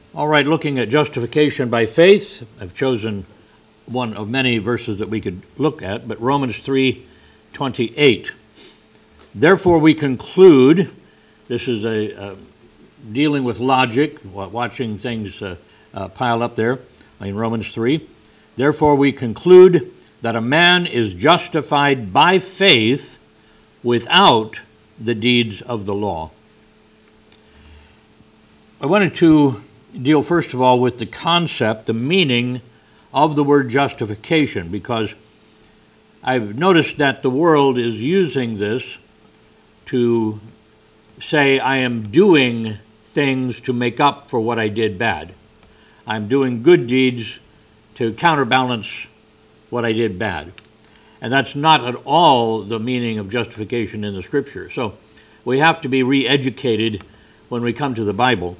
All right, looking at justification by faith, I've chosen one of many verses that we could look at, but Romans 3:28. Therefore we conclude, this is dealing with logic, watching things pile up there in Romans 3. Therefore we conclude that a man is justified by faith without the deeds of the law. I wanted to deal first of all with the concept, the meaning of the word justification, because I've noticed that the world is using this to say I am doing things to make up for what I did bad. I'm doing good deeds to counterbalance what I did bad. And that's not at all the meaning of justification in the Scripture. So we have to be re-educated when we come to the Bible.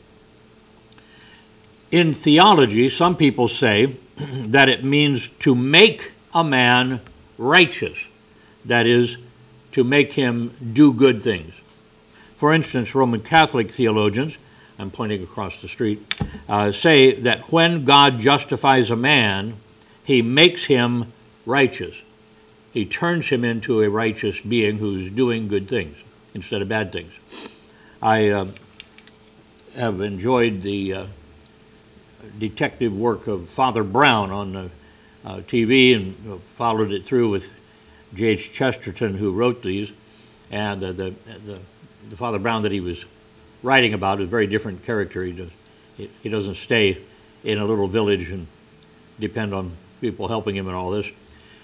In theology, some people say that it means to make a man righteous. That is, to make him do good things. For instance, Roman Catholic theologians, I'm pointing across the street, say that when God justifies a man, he makes him righteous. He turns him into a righteous being who's doing good things instead of bad things. I have enjoyed the detective work of Father Brown on TV and followed it through with J.H. Chesterton, who wrote these. And the Father Brown that he was writing about is a very different character. He doesn't stay in a little village and depend on people helping him and all this.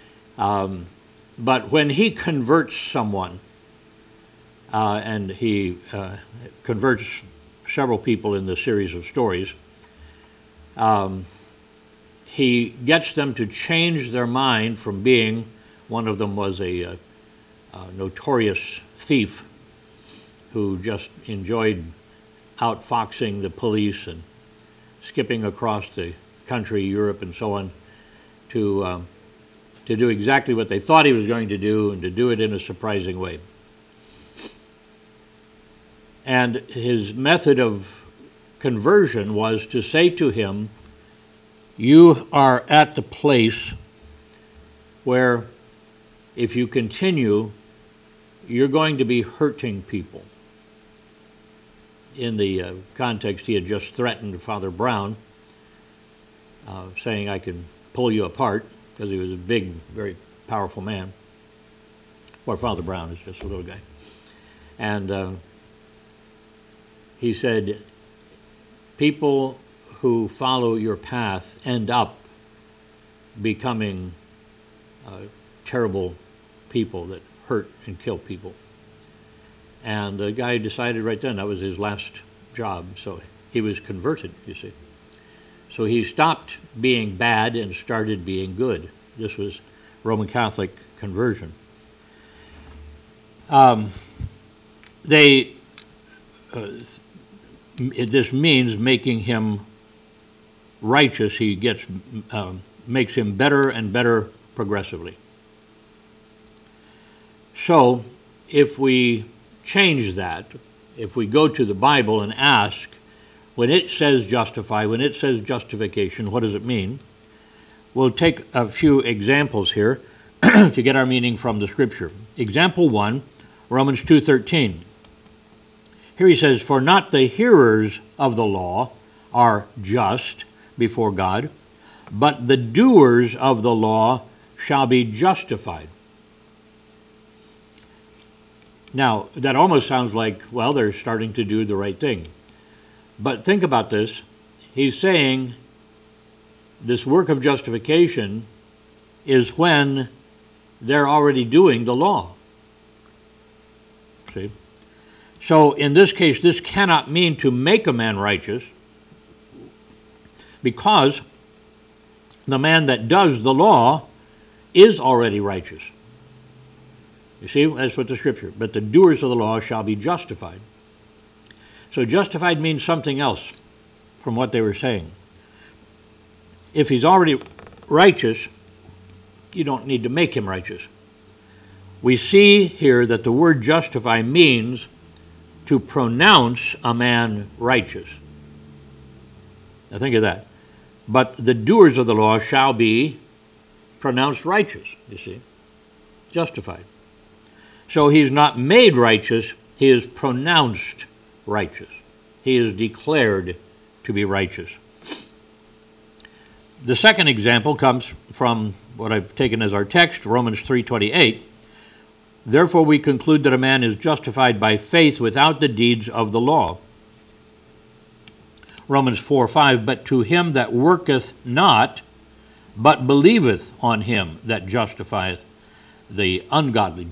But when he converts someone, and he converts several people in the series of stories, he gets them to change their mind from being, one of them was a notorious thief who just enjoyed outfoxing the police and skipping across the country, Europe and so on, to do exactly what they thought he was going to do and to do it in a surprising way. And his method of conversion was to say to him, you are at the place where if you continue, you're going to be hurting people. In the context, he had just threatened Father Brown, saying, I can pull you apart, because he was a big, very powerful man. Well, Father Brown is just a little guy. And he said, people who follow your path end up becoming terrible people that hurt and kill people. And the guy decided right then that was his last job, so he was converted, you see. So he stopped being bad and started being good. This was Roman Catholic conversion. This means making him righteous. He makes him better and better progressively. So if we change that, if we go to the Bible and ask, when it says justify, when it says justification, what does it mean? We'll take a few examples here to get our meaning from the Scripture. Example 1, Romans 2:13. Here he says, for not the hearers of the law are just before God, but the doers of the law shall be justified. Now, that almost sounds like, well, they're starting to do the right thing. But think about this. He's saying this work of justification is when they're already doing the law. See? So in this case, this cannot mean to make a man righteous, because the man that does the law is already righteous. You see, that's what the Scripture, but the doers of the law shall be justified. So justified means something else from what they were saying. If he's already righteous, you don't need to make him righteous. We see here that the word justify means to pronounce a man righteous. Now think of that. But the doers of the law shall be pronounced righteous, you see, justified. So he's not made righteous, he is pronounced righteous. He is declared to be righteous. The second example comes from what I've taken as our text, Romans 3:28. Therefore we conclude that a man is justified by faith without the deeds of the law. Romans 4:5, but to him that worketh not, but believeth on him that justifieth the ungodly,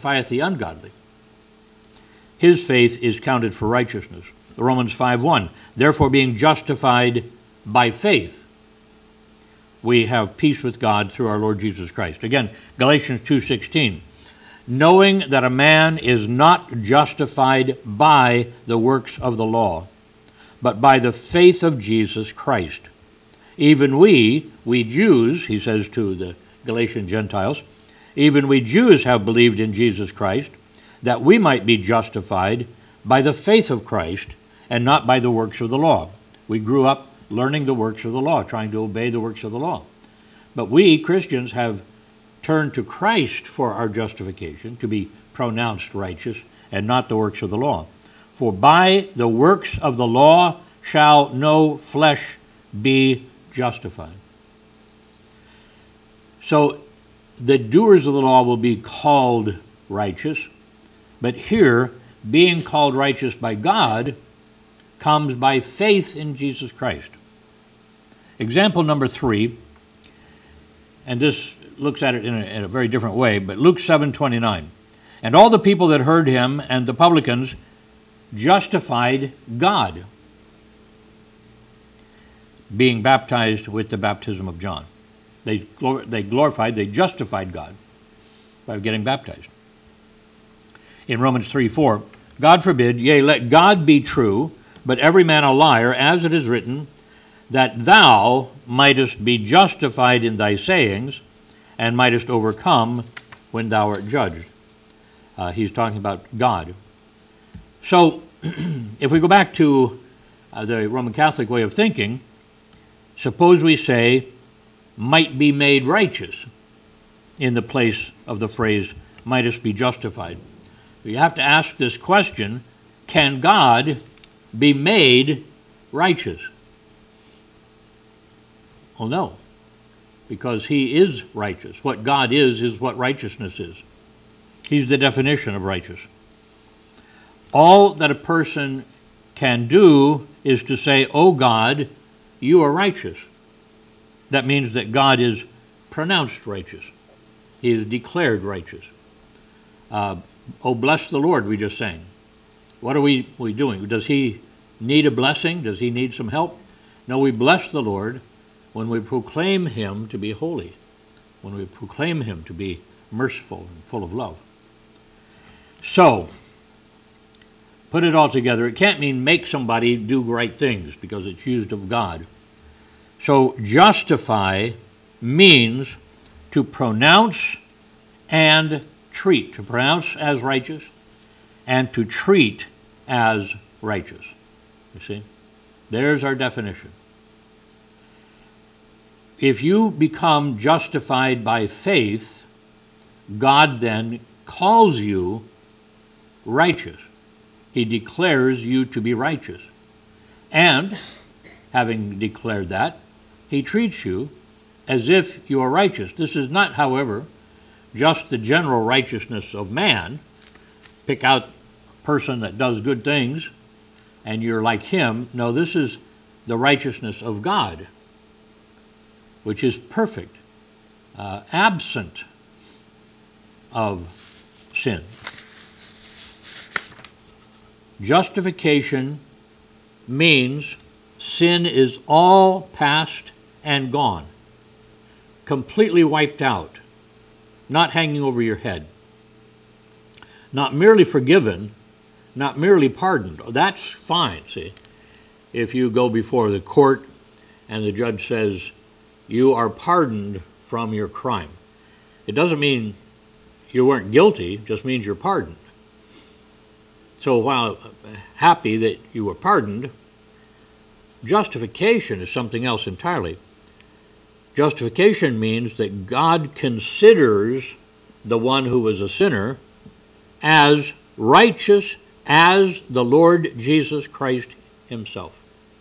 his faith is counted for righteousness. Romans 5:1, therefore being justified by faith, we have peace with God through our Lord Jesus Christ. Again, Galatians 2:16, knowing that a man is not justified by the works of the law, but by the faith of Jesus Christ. Even we Jews, he says to the Galatian Gentiles, even we Jews have believed in Jesus Christ, that we might be justified by the faith of Christ and not by the works of the law. We grew up learning the works of the law, trying to obey the works of the law. But we, Christians, have turned to Christ for our justification, to be pronounced righteous, and not the works of the law. For by the works of the law shall no flesh be justified. So the doers of the law will be called righteous, but here, being called righteous by God comes by faith in Jesus Christ. Example number 3, and this looks at it in a very different way, but Luke 7:29. And all the people that heard him and the publicans justified God, being baptized with the baptism of John. They justified God by getting baptized. In Romans 3:4, God forbid, yea, let God be true, but every man a liar, as it is written, that thou mightest be justified in thy sayings, and mightest overcome when thou art judged. He's talking about God. So, if we go back to the Roman Catholic way of thinking, suppose we say, might be made righteous in the place of the phrase, mightest be justified. You have to ask this question, can God be made righteous? Well, no, because he is righteous. What God is what righteousness is. He's the definition of righteous. All that a person can do is to say, oh God, you are righteous. That means that God is pronounced righteous. He is declared righteous. Oh, bless the Lord, we just sang. What are we doing? Does he need a blessing? Does he need some help? No, we bless the Lord when we proclaim him to be holy, when we proclaim him to be merciful and full of love. So, put it all together. It can't mean make somebody do right things because it's used of God. So, justify means to pronounce and treat, to pronounce as righteous and to treat as righteous. You see? There's our definition. If you become justified by faith, God then calls you righteous. He declares you to be righteous. And, having declared that, he treats you as if you are righteous. This is not, however, just the general righteousness of man. Pick out a person that does good things and you're like him. No, this is the righteousness of God, which is perfect, absent of sin. Justification means sin is all past and gone, completely wiped out, not hanging over your head, not merely forgiven, not merely pardoned. That's fine, see. If you go before the court and the judge says, you are pardoned from your crime. It doesn't mean you weren't guilty, it just means you're pardoned. So while happy that you were pardoned, Justification is something else entirely. Justification means that God considers the one who was a sinner as righteous as the Lord Jesus Christ himself.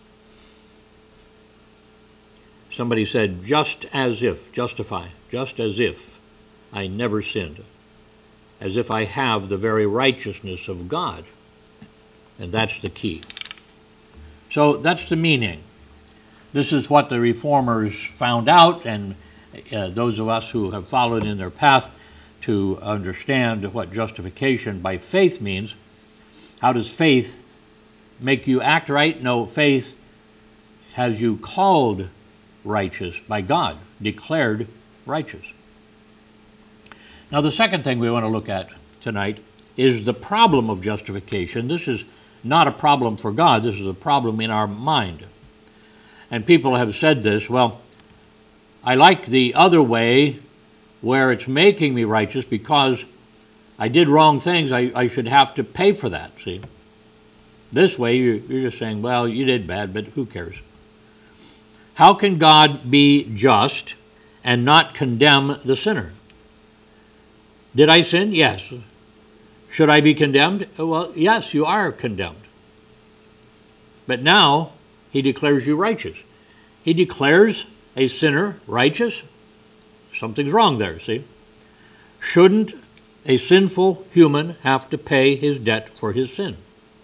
Somebody said, just as if, justify, just as if I never sinned, as if I have the very righteousness of God. And that's the key. So that's the meaning. This is what the Reformers found out, and those of us who have followed in their path to understand what justification by faith means. How does faith make you act right? No, faith has you called righteous by God, declared righteous. Now, the second thing we want to look at tonight is the problem of justification. This is not a problem for God. This is a problem in our mind. And people have said this, well, I like the other way where it's making me righteous because I did wrong things. I should have to pay for that, see? This way, you're just saying, well, you did bad, but who cares? How can God be just and not condemn the sinner? Did I sin? Yes. Should I be condemned? Well, yes, you are condemned. But now, he declares you righteous. He declares a sinner righteous. Something's wrong there, see? Shouldn't a sinful human have to pay his debt for his sin?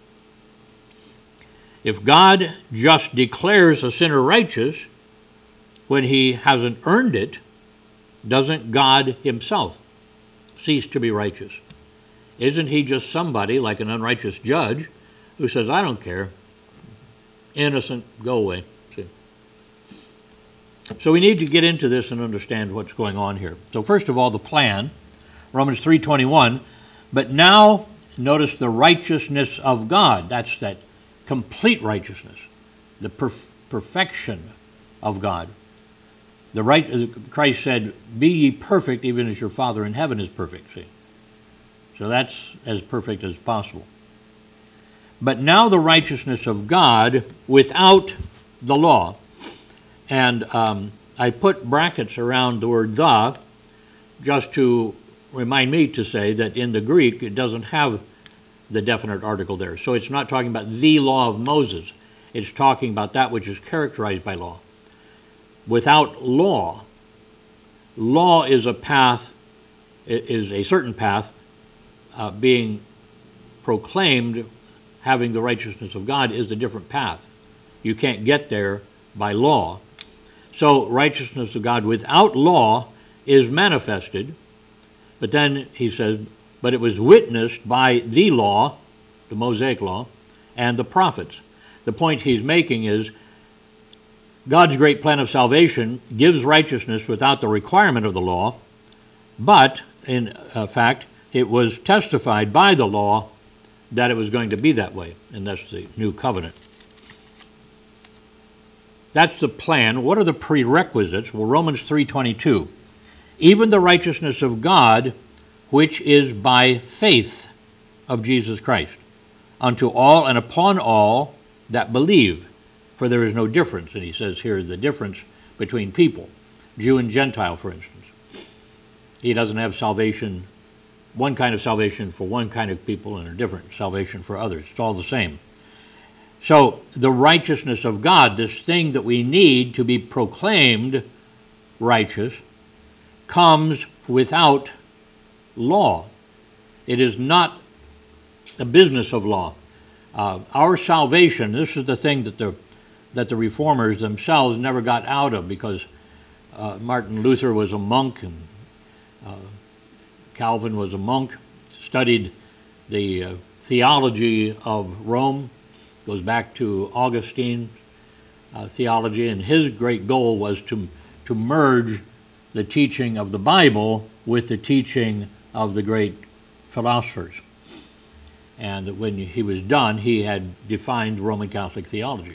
If God just declares a sinner righteous when he hasn't earned it, doesn't God himself cease to be righteous? Isn't he just somebody like an unrighteous judge who says, I don't care, innocent, go away? See? So we need to get into this and understand what's going on here. So first of all, the plan, Romans 3:21, but now notice the righteousness of God. That's that complete righteousness, the perfection of God. Christ said, be ye perfect even as your Father in heaven is perfect. See? So that's as perfect as possible. But now the righteousness of God without the law. And I put brackets around the word the just to remind me to say that in the Greek it doesn't have the definite article there. So it's not talking about the law of Moses. It's talking about that which is characterized by law. Without law, law is a path, is a certain path being proclaimed, having the righteousness of God is a different path. You can't get there by law. So righteousness of God without law is manifested, but then he says, but it was witnessed by the law, the Mosaic law, and the prophets. The point he's making is God's great plan of salvation gives righteousness without the requirement of the law, but in fact, it was testified by the law that it was going to be that way, and that's the new covenant. That's the plan. What are the prerequisites? Well, Romans 3:22. Even the righteousness of God, which is by faith of Jesus Christ, unto all and upon all that believe. For there is no difference. And he says here the difference between people, Jew and Gentile, for instance. He doesn't have salvation, one kind of salvation for one kind of people and a different salvation for others. It's all the same. So the righteousness of God, this thing that we need to be proclaimed righteous, comes without law. It is not the business of law. Our salvation, this is the thing that the Reformers themselves never got out of, because Martin Luther was a monk and Calvin was a monk, studied the theology of Rome, goes back to Augustine theology, and his great goal was to merge the teaching of the Bible with the teaching of the great philosophers. And when he was done, he had defined Roman Catholic theology.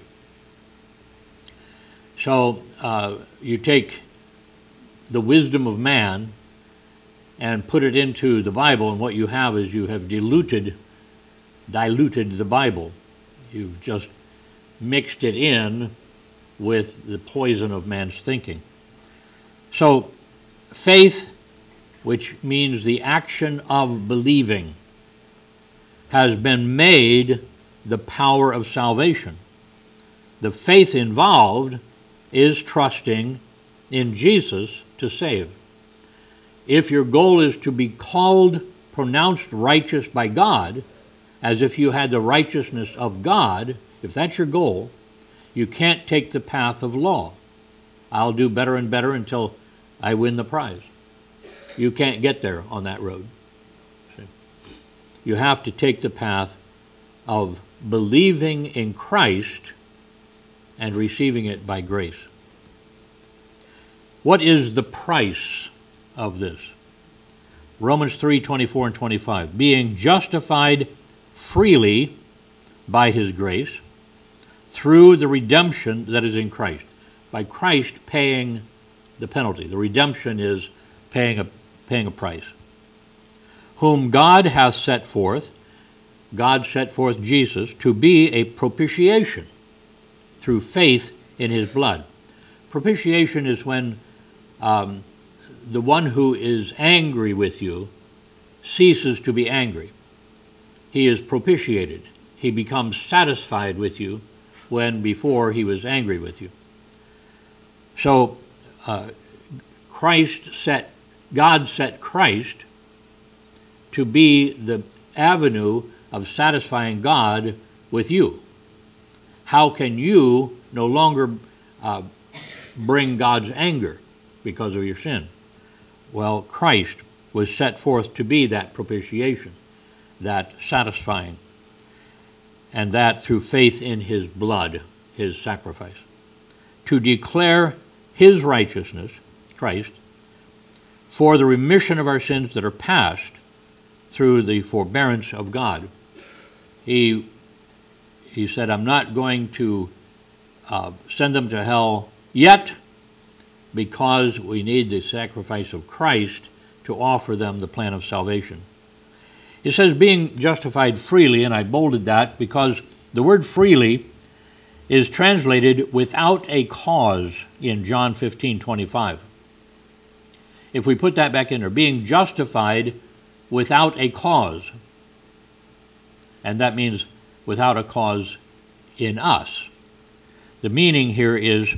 So you take the wisdom of man and put it into the Bible, and what you have is you have diluted the Bible. You've just mixed it in with the poison of man's thinking. So, faith, which means the action of believing, has been made the power of salvation. The faith involved is trusting in Jesus to save. If your goal is to be called, pronounced righteous by God, as if you had the righteousness of God, if that's your goal, you can't take the path of law. I'll do better and better until I win the prize. You can't get there on that road. You have to take the path of believing in Christ and receiving it by grace. What is the price of this? Romans 3:24 and 25. Being justified freely by his grace through the redemption that is in Christ. By Christ paying the penalty. The redemption is paying a price. Whom God hath set forth, God set forth Jesus, to be a propitiation through faith in his blood. Propitiation is when the one who is angry with you ceases to be angry. He is propitiated. He becomes satisfied with you when before he was angry with you. So God set Christ to be the avenue of satisfying God with you. How can you no longer bring God's anger because of your sin? Well, Christ was set forth to be that propitiation, that satisfying, and that through faith in his blood, his sacrifice. To declare his righteousness, Christ, for the remission of our sins that are past through the forbearance of God. He said, I'm not going to send them to hell yet, because we need the sacrifice of Christ to offer them the plan of salvation. It says being justified freely, and I bolded that because the word freely is translated without a cause in John 15:25. If we put that back in there, being justified without a cause, and that means without a cause in us. The meaning here is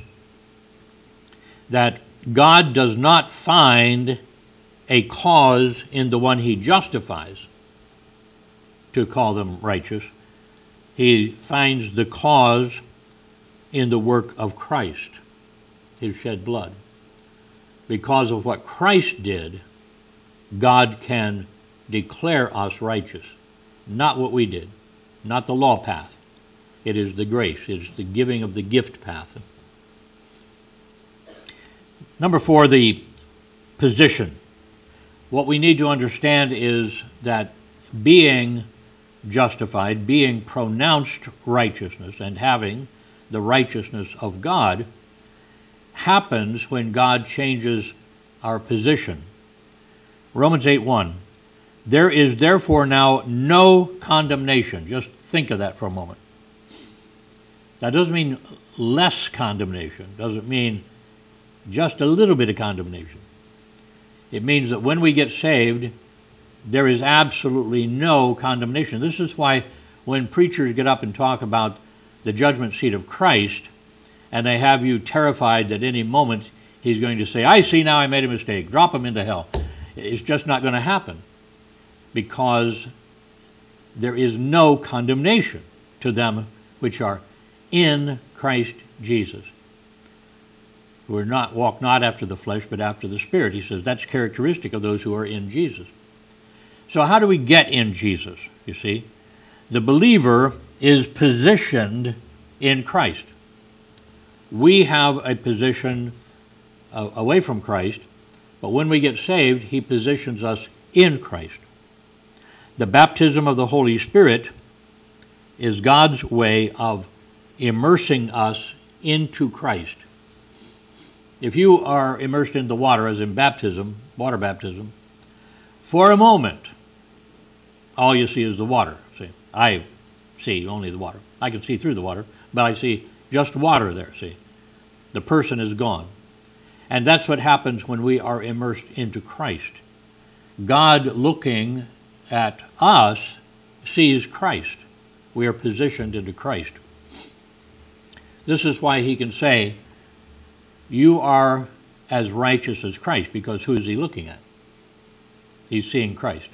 that God does not find a cause in the one he justifies to call them righteous. He finds the cause in the work of Christ, his shed blood. Because of what Christ did, God can declare us righteous. Not what we did, not the law path. It is the grace, it is the giving of the gift path. Number 4, the position. What we need to understand is that being justified, being pronounced righteousness, and having the righteousness of God happens when God changes our position. Romans 8:1. There is therefore now no condemnation. Just think of that for a moment. That doesn't mean less condemnation. Doesn't mean just a little bit of condemnation. It means that when we get saved, there is absolutely no condemnation. This is why when preachers get up and talk about the judgment seat of Christ, and they have you terrified that any moment he's going to say, I see now I made a mistake, drop him into hell. It's just not going to happen, because there is no condemnation to them which are in Christ Jesus. Who are not, walk not after the flesh, but after the Spirit. He says that's characteristic of those who are in Jesus. So how do we get in Jesus, you see? The believer is positioned in Christ. We have a position away from Christ, but when we get saved, he positions us in Christ. The baptism of the Holy Spirit is God's way of immersing us into Christ. If you are immersed in the water, as in baptism, water baptism, for a moment, all you see is the water. See, I see only the water. I can see through the water, but I see just water there, see. The person is gone. And that's what happens when we are immersed into Christ. God looking at us sees Christ. We are positioned into Christ. This is why he can say, you are as righteous as Christ, because who is he looking at? He's seeing Christ.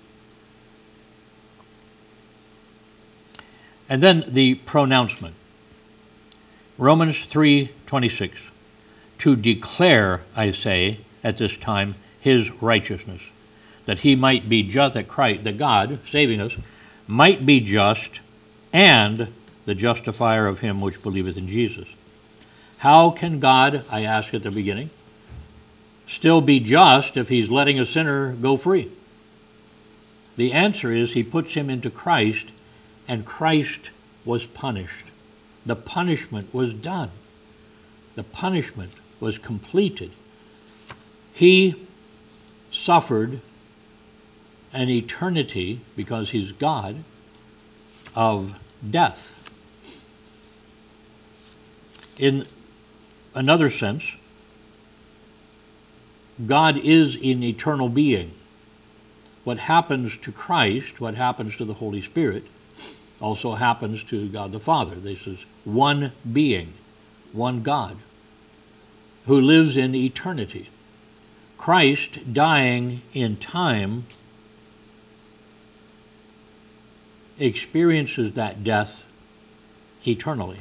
And then the pronouncement. Romans 3:26. To declare, I say, at this time, his righteousness, that he might be just, that God, saving us, might be just and the justifier of him which believeth in Jesus. How can God, I ask at the beginning, still be just if he's letting a sinner go free? The answer is he puts him into Christ, and Christ was punished. The punishment was done. The punishment was completed. He suffered an eternity, because he's God, of death. In another sense, God is an eternal being. What happens to Christ, what happens to the Holy Spirit, also happens to God the Father. This is one being, one God, who lives in eternity. Christ, dying in time, experiences that death eternally.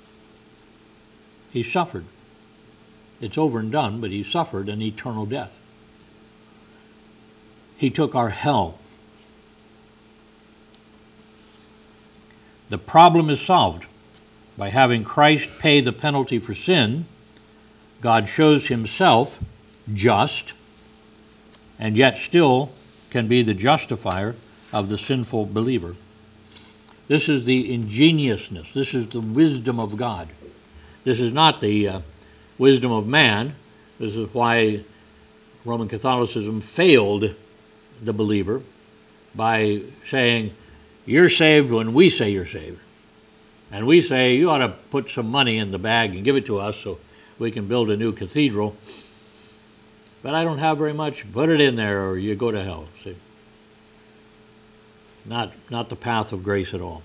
He suffered. It's over and done, but he suffered an eternal death. He took our hell. The problem is solved by having Christ pay the penalty for sin. God shows himself just, and yet still can be the justifier of the sinful believer. This is the ingeniousness. This is the wisdom of God. This is not the wisdom of man. This is why Roman Catholicism failed the believer by saying, you're saved when we say you're saved. And we say, you ought to put some money in the bag and give it to us so we can build a new cathedral. But I don't have very much. Put it in there or you go to hell. See? Not the path of grace at all.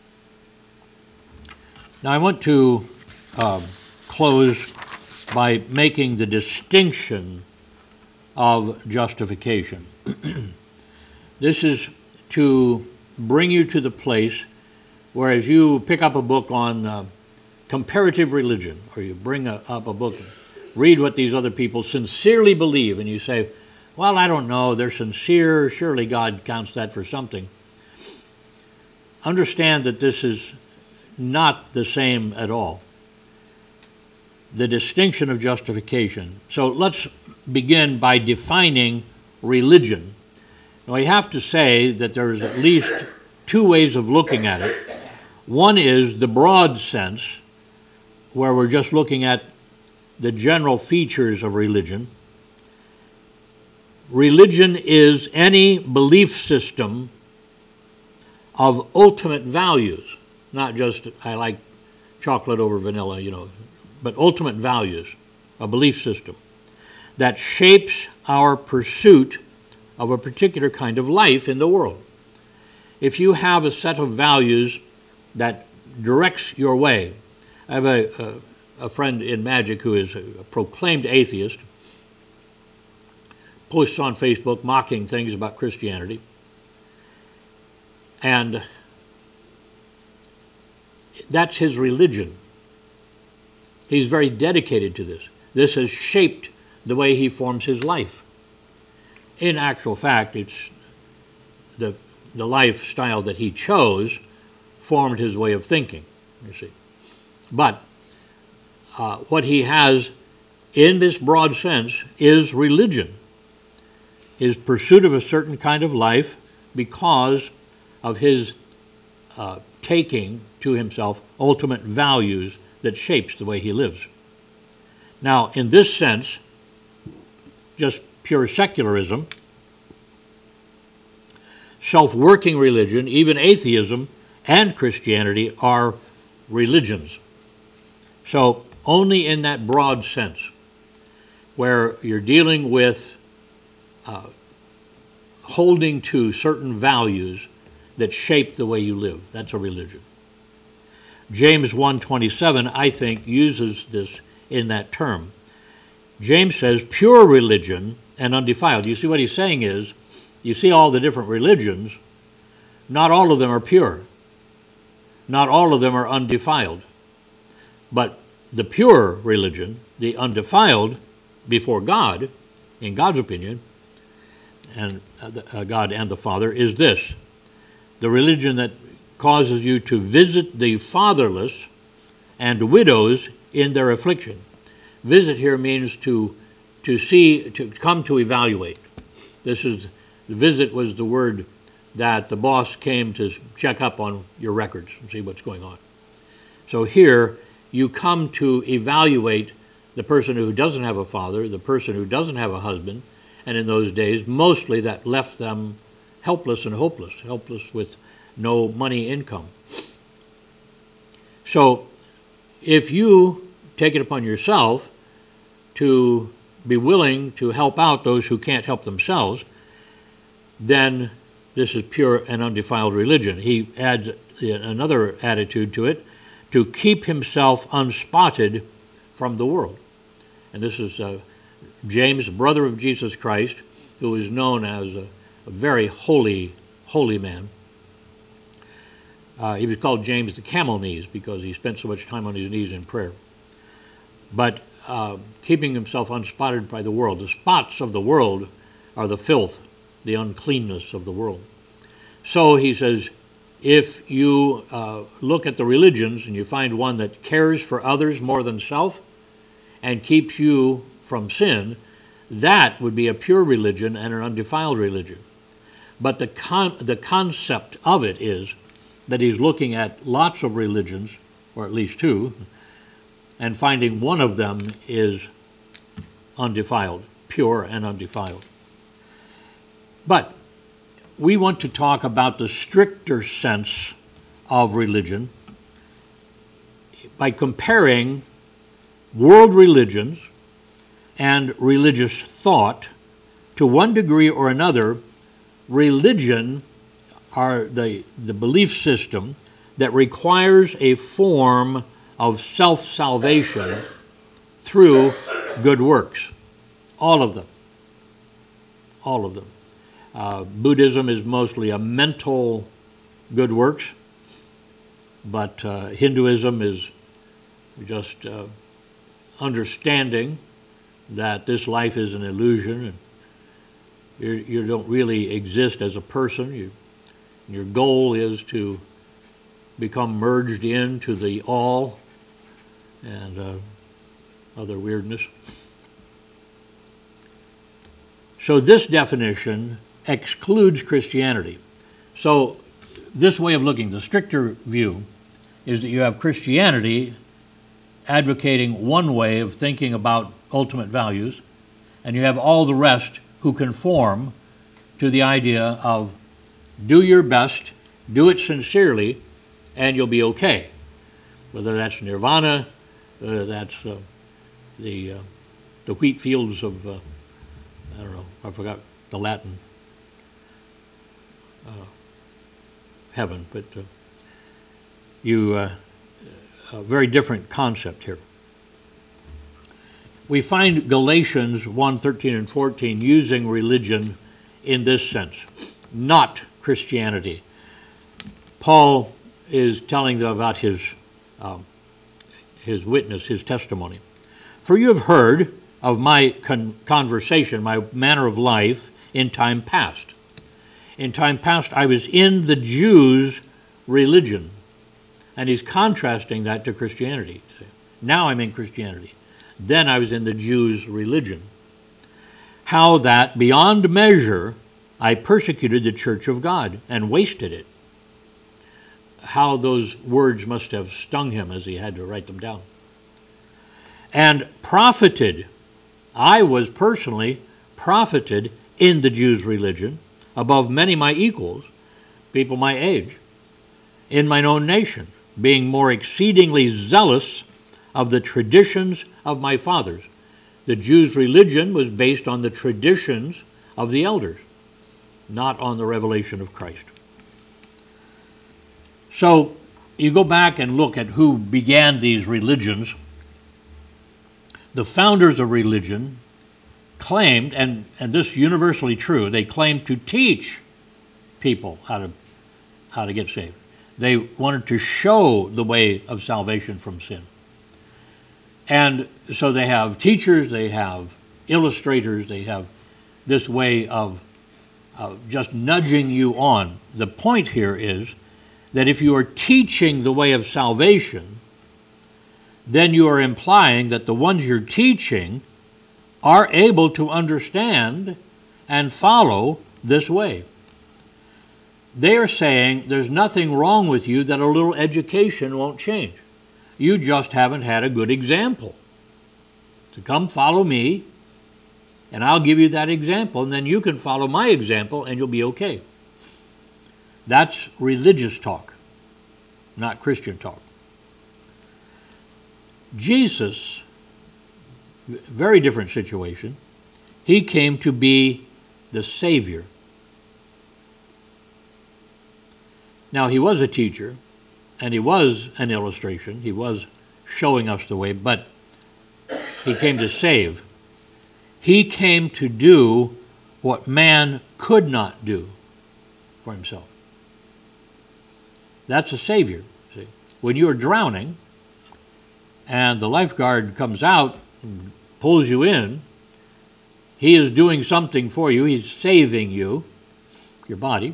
Now I want to close by making the distinction of justification. This is to bring you to the place where, as you pick up a book on comparative religion, or you bring up a book, read what these other people sincerely believe, and you say, well, I don't know, they're sincere, surely God counts that for something. Understand that this is not the same at all. The distinction of justification. So let's begin by defining religion. Now, we have to say that there's at least two ways of looking at it. One is the broad sense, where we're just looking at the general features of religion. Religion is any belief system of ultimate values, not just I like chocolate over vanilla, but ultimate values, a belief system that shapes our pursuit of a particular kind of life in the world. If you have a set of values that directs your way, I have a friend in Magic who is a proclaimed atheist, posts on Facebook mocking things about Christianity, and that's his religion. He's very dedicated to this. This has shaped the way he forms his life. In actual fact, it's the lifestyle that he chose formed his way of thinking, you see. But what he has in this broad sense is religion, his pursuit of a certain kind of life because of his taking to himself ultimate values that shapes the way he lives. Now, in this sense, just pure secularism, self-working religion, even atheism and Christianity are religions. So only in that broad sense, where you're dealing with holding to certain values that shape the way you live. That's a religion. James 1:27, I think, uses this in that term. James says, pure religion and undefiled. You see what he's saying is, you see all the different religions, not all of them are pure. Not all of them are undefiled. But the pure religion, the undefiled before God, in God's opinion, and God and the Father, is this: the religion that causes you to visit the fatherless and widows in their affliction. Visit here means to see, to come to evaluate. Visit was the word that the boss came to check up on your records and see what's going on. So here, you come to evaluate the person who doesn't have a father, the person who doesn't have a husband, and in those days, mostly that left them helpless and hopeless, helpless with no money income. So if you take it upon yourself to be willing to help out those who can't help themselves, then this is pure and undefiled religion. He adds another attitude to it: to keep himself unspotted from the world. And this is James, brother of Jesus Christ, who is known as a very holy man. He was called James the Camel Knees because he spent so much time on his knees in prayer. But keeping himself unspotted by the world. The spots of the world are the filth, the uncleanness of the world. So he says, if you look at the religions and you find one that cares for others more than self and keeps you from sin, that would be a pure religion and an undefiled religion. But the concept of it is that he's looking at lots of religions, or at least two, and finding one of them is undefiled, pure and undefiled. But we want to talk about the stricter sense of religion by comparing world religions and religious thought. To one degree or another, religion are the belief system that requires a form of self-salvation through good works. All of them. All of them. Buddhism is mostly a mental good works, but Hinduism is just understanding that this life is an illusion and you don't really exist as a person. Your goal is to become merged into the all and other weirdness. So this definition excludes Christianity. So this way of looking, the stricter view, is that you have Christianity advocating one way of thinking about ultimate values, and you have all the rest who conform to the idea of do your best, do it sincerely, and you'll be okay. Whether that's nirvana, whether that's the wheat fields of, I don't know, I forgot the Latin heaven, but a very different concept here. We find Galatians 1:13 and 14 using religion in this sense, not Christianity. Paul is telling them about his witness, his testimony. For you have heard of my conversation, my manner of life in time past. In time past, I was in the Jews' religion. And he's contrasting that to Christianity. Now I'm in Christianity. Then I was in the Jews' religion. How that, beyond measure, I persecuted the church of God and wasted it. How those words must have stung him as he had to write them down. And profited. I was personally profited in the Jews' religion above many my equals, people my age, in mine own nation, being more exceedingly zealous of the traditions of my fathers. The Jews' religion was based on the traditions of the elders, not on the revelation of Christ. So you go back and look at who began these religions. The founders of religion claimed, and this is universally true, they claimed to teach people how to get saved. They wanted to show the way of salvation from sin. And so they have teachers, they have illustrators, they have this way of just nudging you on. The point here is that if you are teaching the way of salvation, then you are implying that the ones you're teaching are able to understand and follow this way. They are saying there's nothing wrong with you that a little education won't change. You just haven't had a good example. So come follow me, and I'll give you that example, and then you can follow my example, and you'll be okay. That's religious talk, not Christian talk. Jesus, very different situation. He came to be the Savior. Now, he was a teacher, and he was an illustration. He was showing us the way, but he came to save. He came to do what man could not do for himself. That's a Savior. See? When you're drowning, and the lifeguard comes out and pulls you in, he is doing something for you. He's saving you, your body,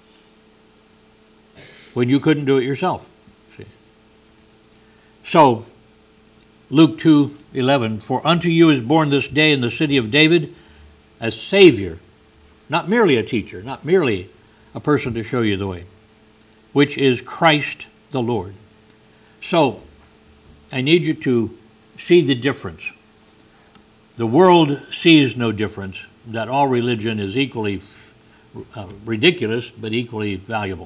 when you couldn't do it yourself. See? So, Luke 2:11, for unto you is born this day in the city of David a Savior, not merely a teacher, not merely a person to show you the way, which is Christ the Lord. So, I need you to see the difference. The world sees no difference, that all religion is equally ridiculous, but equally valuable.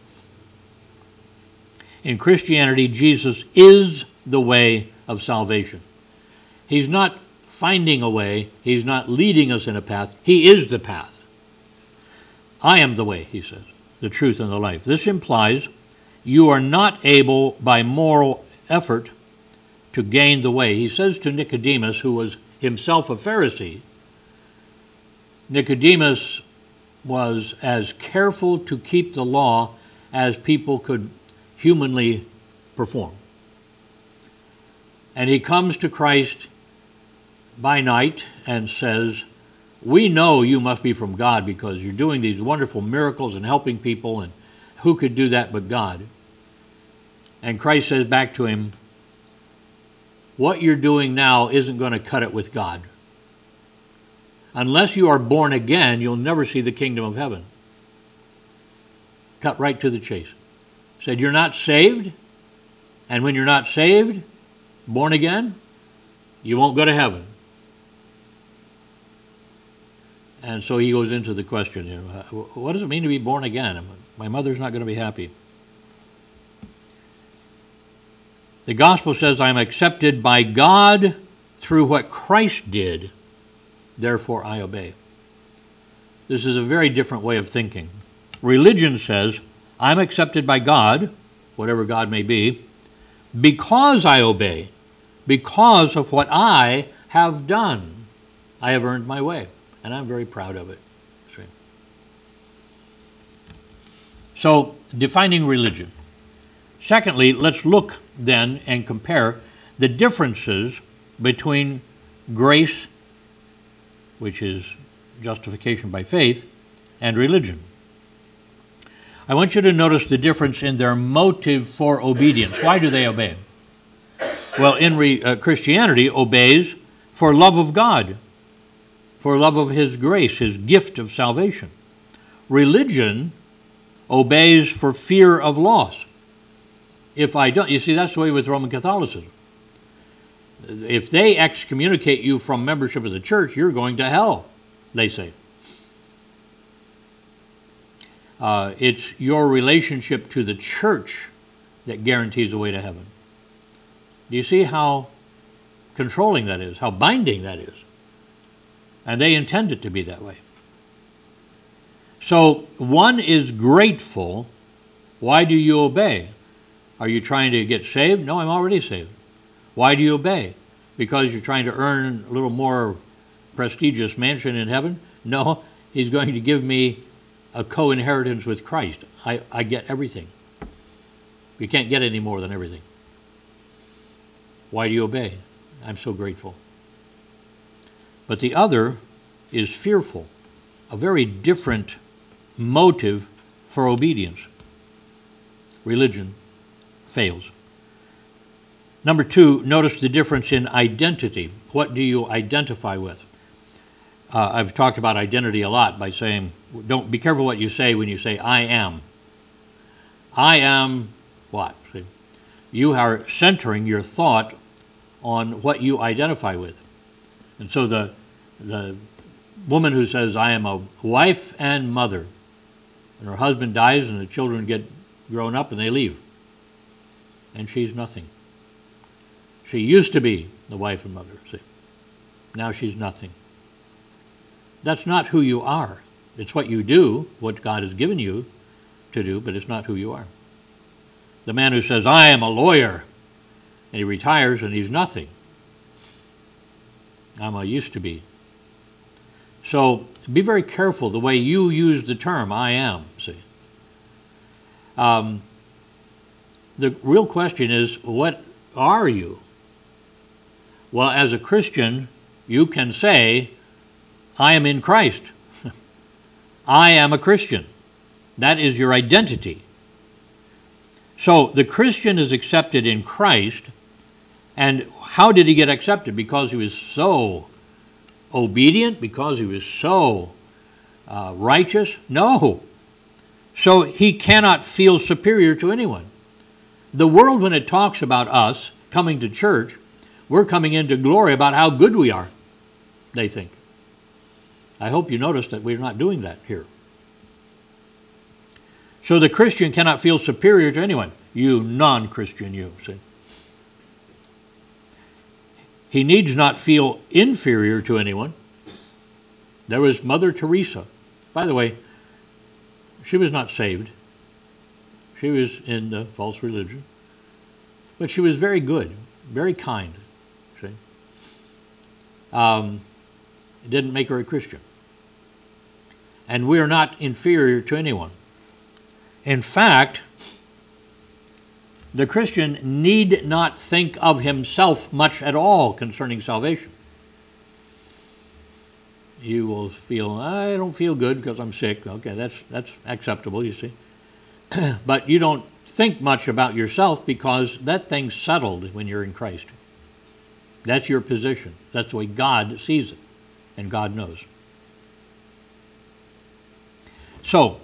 In Christianity, Jesus is the way of salvation. He's not finding a way. He's not leading us in a path. He is the path. I am the way, he says, the truth and the life. This implies you are not able by moral effort to gain the way. He says to Nicodemus, who was himself a Pharisee, Nicodemus was as careful to keep the law as people could humanly perform. And he comes to Christ by night and says, we know you must be from God because you're doing these wonderful miracles and helping people, and who could do that but God? And Christ says back to him, what you're doing now isn't going to cut it with God. Unless you are born again, you'll never see the kingdom of heaven. Cut right to the chase. Said, you're not saved, and when you're not saved, born again, you won't go to heaven. And so he goes into the question, what does it mean to be born again? My mother's not going to be happy. The gospel says, I'm accepted by God through what Christ did, therefore I obey. This is a very different way of thinking. Religion says, I'm accepted by God, whatever God may be, because I obey, because of what I have done. I have earned my way, and I'm very proud of it. So, defining religion. Secondly, let's look then and compare the differences between grace, which is justification by faith, and religion. I want you to notice the difference in their motive for obedience. Why do they obey? Well, in Christianity obeys for love of God, for love of His grace, His gift of salvation. Religion obeys for fear of loss. If I don't, you see, that's the way with Roman Catholicism. If they excommunicate you from membership of the church, you're going to hell, they say. It's your relationship to the church that guarantees a way to heaven. Do you see how controlling that is, how binding that is? And they intend it to be that way. So one is grateful. Why do you obey? Are you trying to get saved? No, I'm already saved. Why do you obey? Because you're trying to earn a little more prestigious mansion in heaven? No, he's going to give me a co-inheritance with Christ. I get everything. You can't get any more than everything. Why do you obey? I'm so grateful. But the other is fearful, a very different motive for obedience. Religion fails. Number two, notice the difference in identity. What do you identify with? I've talked about identity a lot by saying, don't be careful what you say when you say, I am. I am what? See? You are centering your thought on what you identify with. And so the woman who says, I am a wife and mother, and her husband dies and the children get grown up and they leave. And she's nothing. She used to be the wife and mother, see. Now she's nothing. That's not who you are. It's what you do, what God has given you to do, but it's not who you are. The man who says, I am a lawyer, and he retires and he's nothing. I'm a used to be. So be very careful the way you use the term, I am, see. The real question is, what are you? Well, as a Christian, you can say, I am in Christ. I am a Christian. That is your identity. So the Christian is accepted in Christ. And how did he get accepted? Because he was so obedient? Because he was so righteous? No. So he cannot feel superior to anyone. The world, when it talks about us coming to church, we're coming into glory about how good we are, they think. I hope you notice that we're not doing that here. So the Christian cannot feel superior to anyone. You non-Christian, you see. He needs not feel inferior to anyone. There was Mother Teresa. By the way, she was not saved. She was in the false religion. But she was very good, very kind. See? It didn't make her a Christian. And we are not inferior to anyone. In fact, the Christian need not think of himself much at all concerning salvation. You will feel, I don't feel good because I'm sick. Okay, that's acceptable, you see. But you don't think much about yourself because that thing's settled when you're in Christ. That's your position. That's the way God sees it, and God knows. So,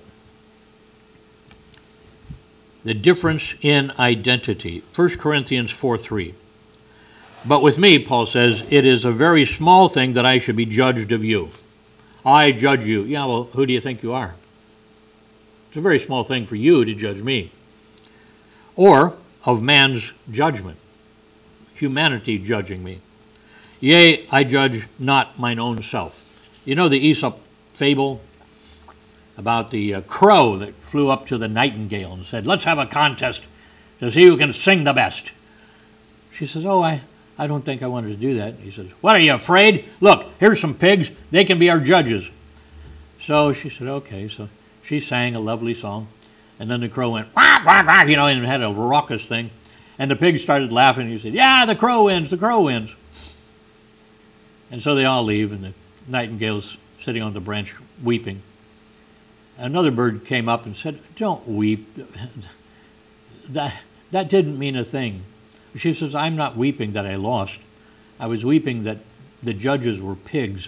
the difference in identity. 1 Corinthians 4:3. But with me, Paul says, it is a very small thing that I should be judged of you. I judge you. Yeah, well, who do you think you are? It's a very small thing for you to judge me. Or of man's judgment. Humanity judging me. Yea, I judge not mine own self. You know the Aesop fable about the crow that flew up to the nightingale and said, let's have a contest to see who can sing the best. She says, oh, I don't think I wanted to do that. He says, what, are you afraid? Look, here's some pigs. They can be our judges. So she said, okay. So she sang a lovely song. And then the crow went, wah, wah, wah, and had a raucous thing. And the pigs started laughing. He said, yeah, the crow wins, the crow wins. And so they all leave, and the nightingale's sitting on the branch weeping. Another bird came up and said, don't weep. That didn't mean a thing. She says, I'm not weeping that I lost. I was weeping that the judges were pigs.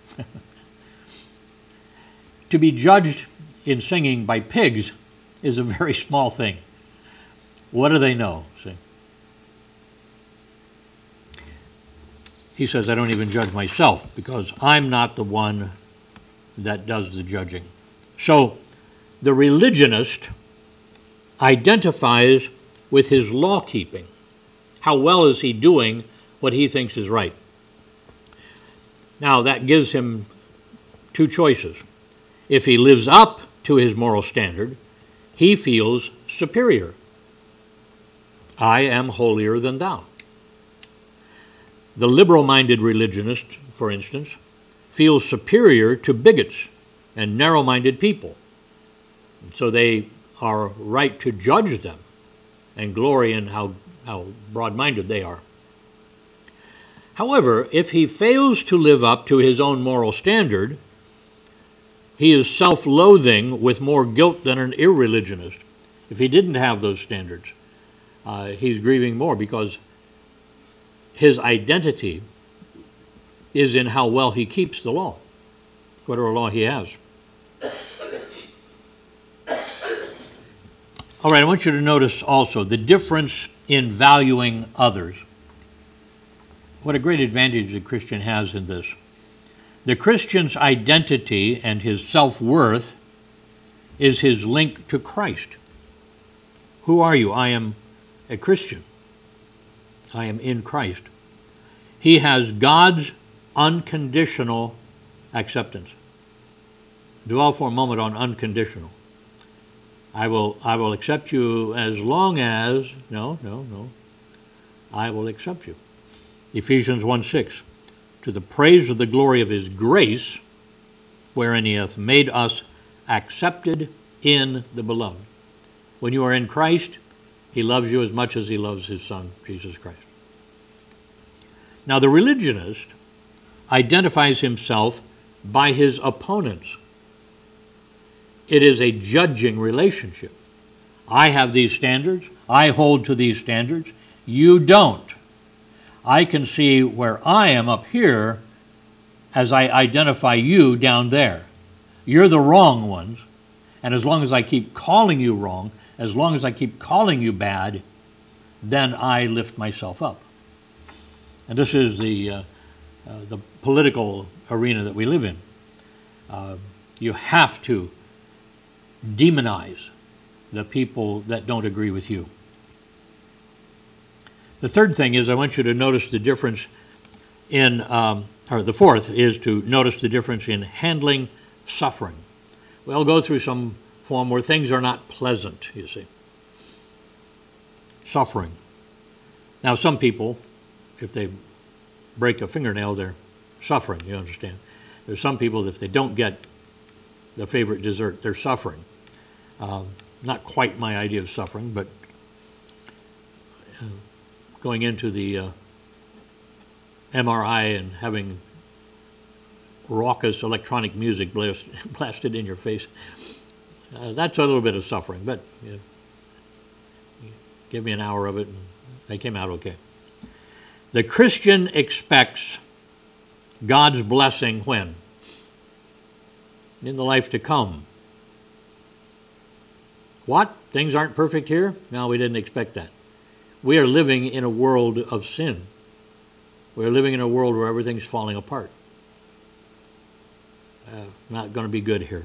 To be judged in singing by pigs is a very small thing. What do they know? See? He says, I don't even judge myself because I'm not the one that does the judging. So the religionist identifies with his law-keeping? How well is he doing what he thinks is right? Now, that gives him two choices. If he lives up to his moral standard, he feels superior. I am holier than thou. The liberal-minded religionist, for instance, feels superior to bigots and narrow-minded people. So they are right to judge them and glory in how broad-minded they are. However, if he fails to live up to his own moral standard, he is self-loathing with more guilt than an irreligionist. If he didn't have those standards, he's grieving more because his identity is in how well he keeps the law, whatever law he has. All right, I want you to notice also the difference in valuing others. What a great advantage the Christian has in this. The Christian's identity and his self-worth is his link to Christ. Who are you? I am a Christian. I am in Christ. He has God's unconditional acceptance. Dwell for a moment on unconditional. I will accept you as long as, no. I will accept you. Ephesians 1:6, to the praise of the glory of his grace, wherein he hath made us accepted in the beloved. When you are in Christ, he loves you as much as he loves his Son, Jesus Christ. Now, the religionist identifies himself by his opponents. It is a judging relationship. I have these standards. I hold to these standards. You don't. I can see where I am up here as I identify you down there. You're the wrong ones. And as long as I keep calling you wrong, as long as I keep calling you bad, then I lift myself up. And this is the political arena that we live in. You have to demonize the people that don't agree with you. The third thing is I want you to notice the difference in, or the fourth is to notice the difference in handling suffering. We'll go through some form where things are not pleasant, you see. Suffering. Now, some people, if they break a fingernail, they're suffering, you understand. There's some people, if they don't get the favorite dessert, they're suffering. Not quite my idea of suffering, but going into the MRI and having raucous electronic music blasted in your face, that's a little bit of suffering, but give me an hour of it and they came out okay. The Christian expects God's blessing when? In the life to come. What? Things aren't perfect here? No, we didn't expect that. We are living in a world of sin. We're living in a world where everything's falling apart. Not going to be good here.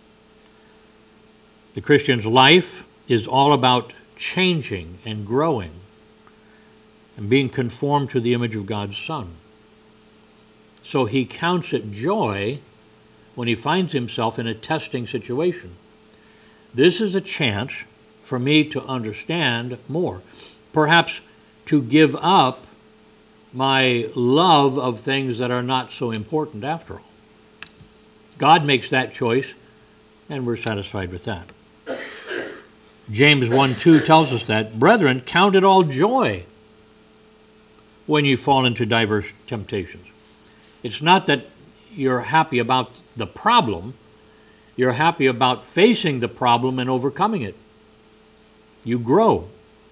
The Christian's life is all about changing and growing and being conformed to the image of God's Son. So he counts it joy when he finds himself in a testing situation. This is a chance for me to understand more. Perhaps to give up my love of things that are not so important after all. God makes that choice, and we're satisfied with that. James 1:2 tells us that, brethren, count it all joy when you fall into diverse temptations. It's not that you're happy about the problem. You're happy about facing the problem and overcoming it. You grow.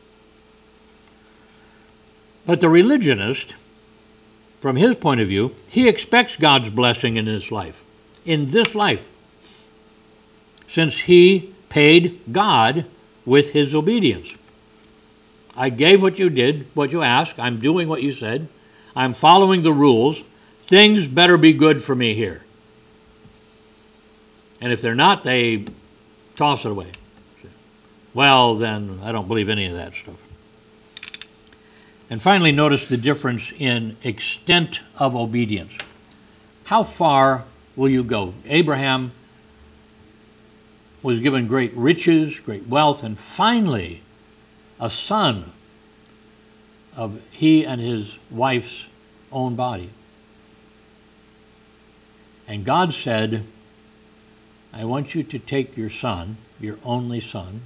But the religionist, from his point of view, he expects God's blessing in his life, in this life, since he paid God with his obedience. I gave what you did, what you asked. I'm doing what you said. I'm following the rules. Things better be good for me here. And if they're not, they toss it away. well, then I don't believe any of that stuff. And finally, notice the difference in extent of obedience. How far will you go? Abraham was given great riches, great wealth, and finally a son of he and his wife's own body. And God said, I want you to take your son, your only son,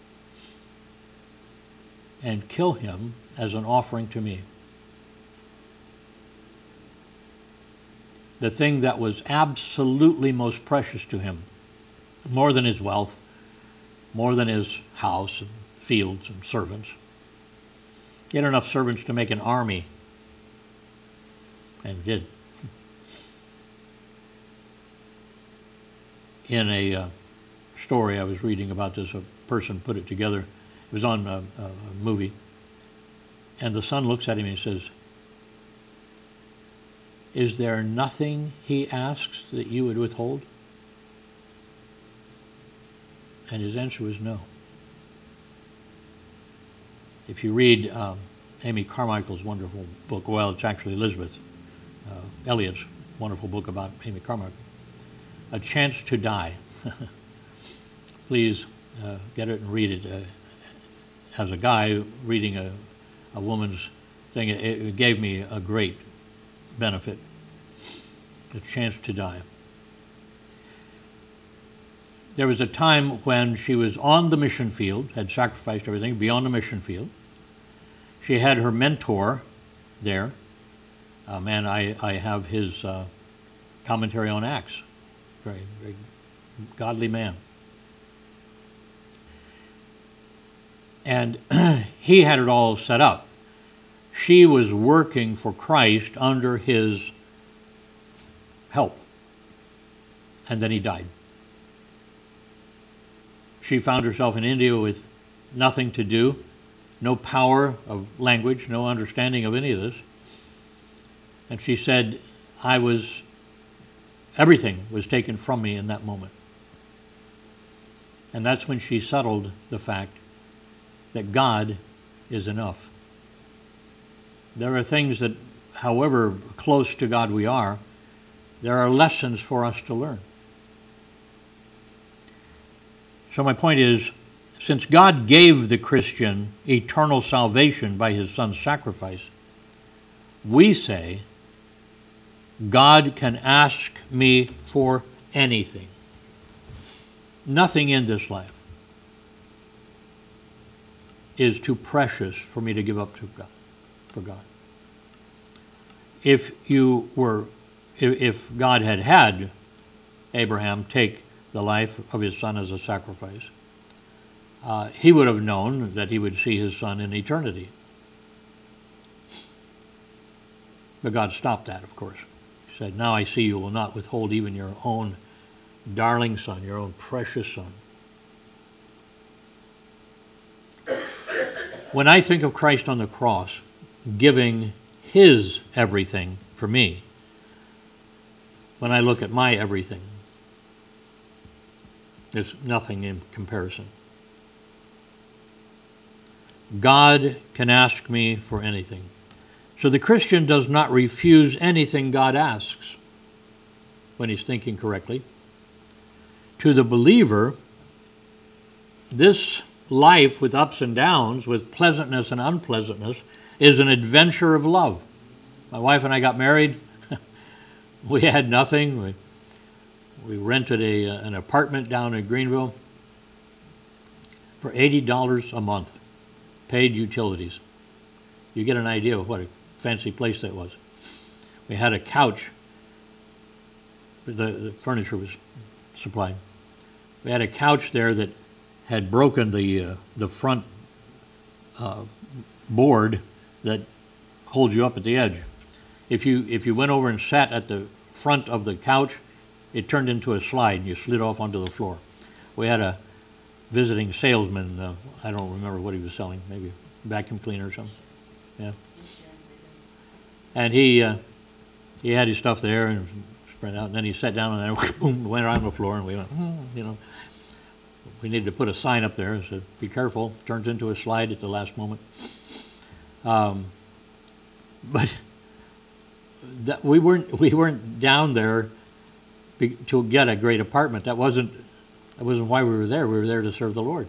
and kill him as an offering to me. The thing that was absolutely most precious to him, more than his wealth, more than his house and fields and servants. He had enough servants to make an army, and did. In a story I was reading about this, a person put it together. It was on a movie. And the son looks at him and he says, is there nothing, he asks, that you would withhold? And his answer was no. If you read Amy Carmichael's wonderful book, well, it's actually Elizabeth Elliot's wonderful book about Amy Carmichael, A Chance to Die. Please get it and read it. As a guy reading a woman's thing, it gave me a great benefit. A Chance to Die. There was a time when she was on the mission field, had sacrificed everything, beyond the mission field. She had her mentor there. Man, I have his commentary on Acts. Very, very godly man. And he had it all set up. She was working for Christ under his help. And then he died. She found herself in India with nothing to do, no power of language, no understanding of any of this. And she said, everything was taken from me in that moment. And that's when she settled the fact that God is enough. There are things that, however close to God we are, there are lessons for us to learn. So my point is, since God gave the Christian eternal salvation by his son's sacrifice, we say, God can ask me for anything. Nothing in this life is too precious for me to give up to God, for God. If God had Abraham take the life of his son as a sacrifice, he would have known that he would see his son in eternity. But God stopped that, of course. He said, now I see you will not withhold even your own darling son, your own precious son. When I think of Christ on the cross, giving his everything for me, when I look at my everything, there's nothing in comparison. God can ask me for anything. So the Christian does not refuse anything God asks when he's thinking correctly. To the believer, this life with ups and downs, with pleasantness and unpleasantness, is an adventure of love. My wife and I got married. We had nothing. We rented an apartment down in Greenville for $80 a month, paid utilities. You get an idea of what a fancy place that was. We had a couch. The furniture was supplied. We had a couch there that had broken the front board that holds you up at the edge. If you went over and sat at the front of the couch, it turned into a slide and you slid off onto the floor. We had a visiting salesman, I don't remember what he was selling, maybe a vacuum cleaner or something. Yeah. And he had his stuff there and spread out, and then he sat down and then boom, went around the floor, and we went, We need to put a sign up there that says, be careful, turns into a slide at the last moment. But we weren't down there to get a great apartment. That wasn't why we were there. We were there to serve the Lord.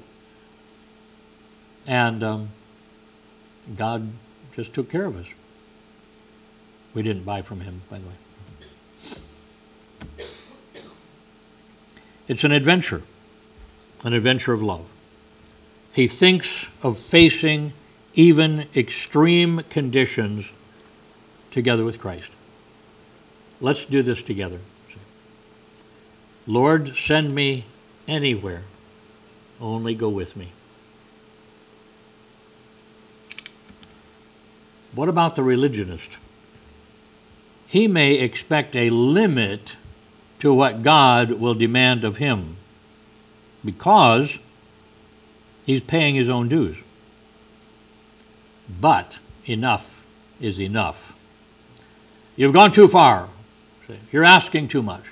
And God just took care of us. We didn't buy from him, by the way. It's an adventure of love. He thinks of facing even extreme conditions together with Christ. Let's do this together. Lord, send me anywhere. Only go with me. What about the religionist? He may expect a limit to what God will demand of him because he's paying his own dues. But enough is enough. You've gone too far. You're asking too much.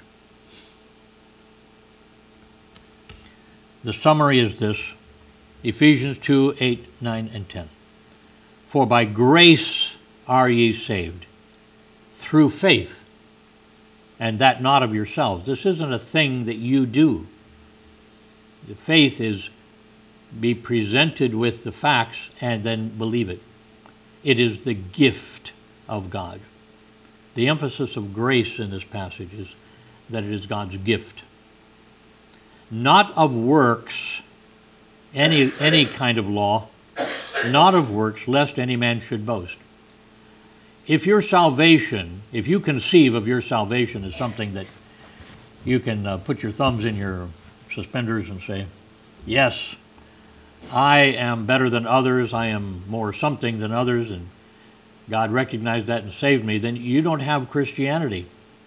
The summary is this, Ephesians 2, 8, 9, and 10. For by grace are ye saved, through faith, and that not of yourselves. This isn't a thing that you do. The faith is be presented with the facts and then believe it. It is the gift of God. The emphasis of grace in this passage is that it is God's gift. Not of works, any kind of law, not of works, lest any man should boast. If your salvation, if you conceive of your salvation as something that you can put your thumbs in your suspenders and say, yes, I am better than others, I am more something than others, and God recognized that and saved me, then you don't have Christianity.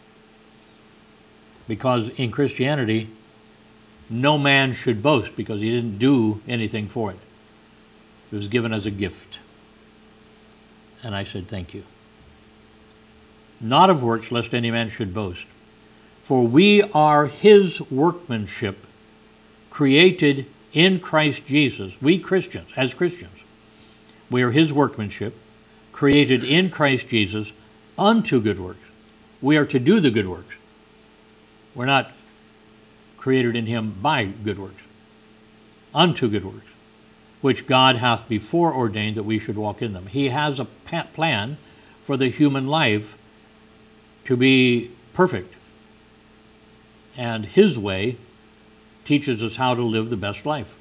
Because in Christianity, no man should boast because he didn't do anything for it. It was given as a gift. And I said, thank you. Not of works, lest any man should boast. For we are his workmanship, created in Christ Jesus. We Christians, as Christians, we are his workmanship, created in Christ Jesus unto good works. We are to do the good works. We're not created in him by good works. Unto good works, which God hath before ordained that we should walk in them. He has a plan for the human life to be perfect. And his way teaches us how to live the best life.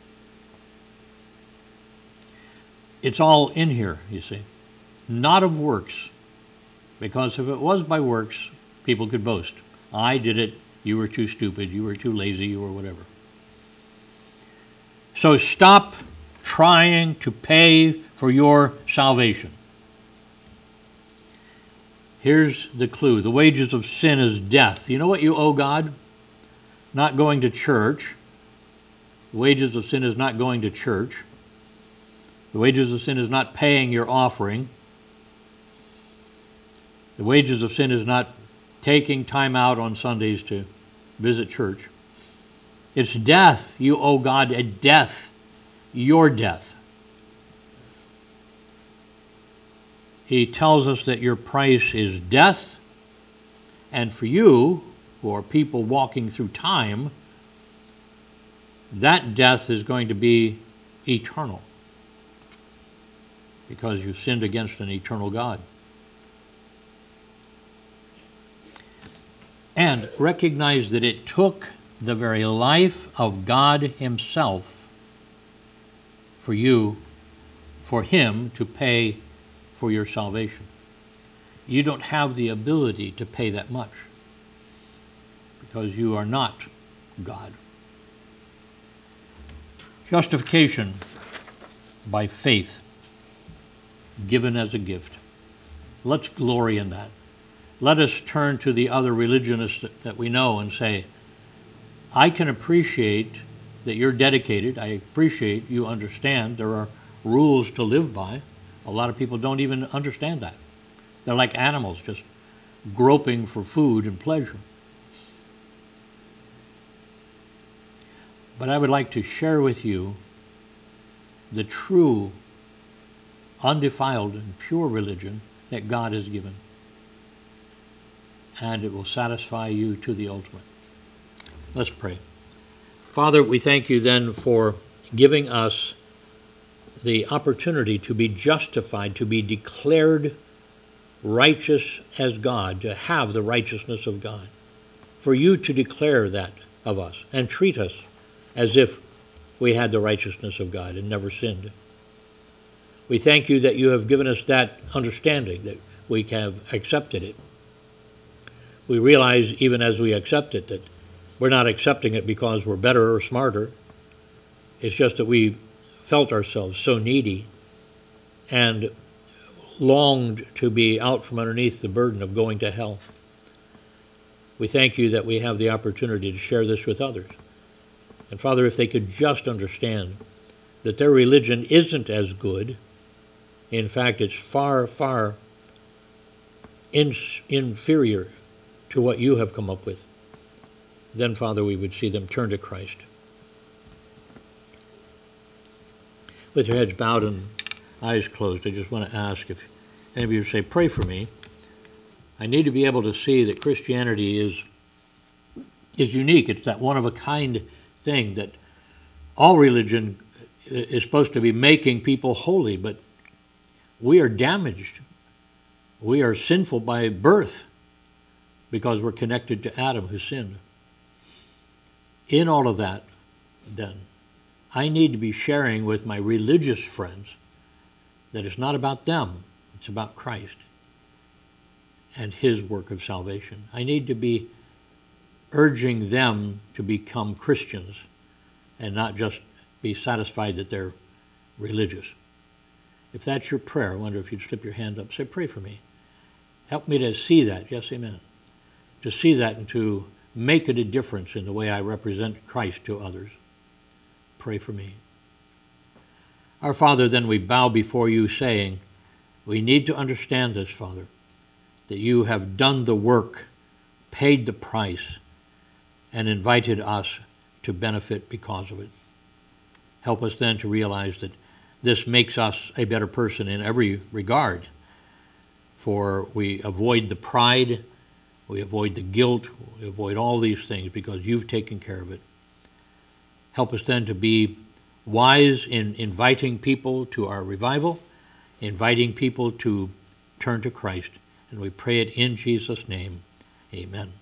It's all in here, you see. Not of works. Because if it was by works, people could boast. I did it, you were too stupid, you were too lazy, you were whatever. So stop trying to pay for your salvation. Here's the clue. The wages of sin is death. You know what you owe God? Not going to church. The wages of sin is not going to church. The wages of sin is not paying your offering. The wages of sin is not taking time out on Sundays to visit church. It's death. You owe God a death. Your death. He tells us that your price is death, and for you, who are people walking through time, that death is going to be eternal, because you sinned against an eternal God. And recognize that it took the very life of God himself for you, for him to pay for your salvation. You don't have the ability to pay that much because you are not God. Justification by faith, given as a gift. Let's glory in that. Let us turn to the other religionists that we know and say, I can appreciate that you're dedicated. I appreciate you understand there are rules to live by. A lot of people don't even understand that. They're like animals, just groping for food and pleasure. But I would like to share with you the true, undefiled, and pure religion that God has given. And it will satisfy you to the ultimate. Let's pray. Father, we thank you then for giving us the opportunity to be justified, to be declared righteous as God, to have the righteousness of God. For you to declare that of us and treat us as if we had the righteousness of God and never sinned. We thank you that you have given us that understanding, that we have accepted it. We realize even as we accept it that we're not accepting it because we're better or smarter. It's just that we felt ourselves so needy and longed to be out from underneath the burden of going to hell. We thank you that we have the opportunity to share this with others. And Father, if they could just understand that their religion isn't as good, in fact, it's far, far inferior to what you have come up with, then, Father, we would see them turn to Christ. With your heads bowed and eyes closed, I just want to ask if any of you say, pray for me. I need to be able to see that Christianity is unique. It's that one-of-a-kind thing that all religion is supposed to be making people holy, but we are damaged. We are sinful by birth because we're connected to Adam who sinned. In all of that, then, I need to be sharing with my religious friends that it's not about them, it's about Christ and his work of salvation. I need to be urging them to become Christians and not just be satisfied that they're religious. If that's your prayer, I wonder if you'd slip your hand up. Say, pray for me. Help me to see that. Yes, amen. To see that and to make it a difference in the way I represent Christ to others. Pray for me. Our Father, then we bow before you saying, we need to understand this, Father, that you have done the work, paid the price, and invited us to benefit because of it. Help us then to realize that this makes us a better person in every regard, for we avoid the pride, we avoid the guilt, we avoid all these things because you've taken care of it. Help us then to be wise in inviting people to our revival, inviting people to turn to Christ. And we pray it in Jesus' name. Amen.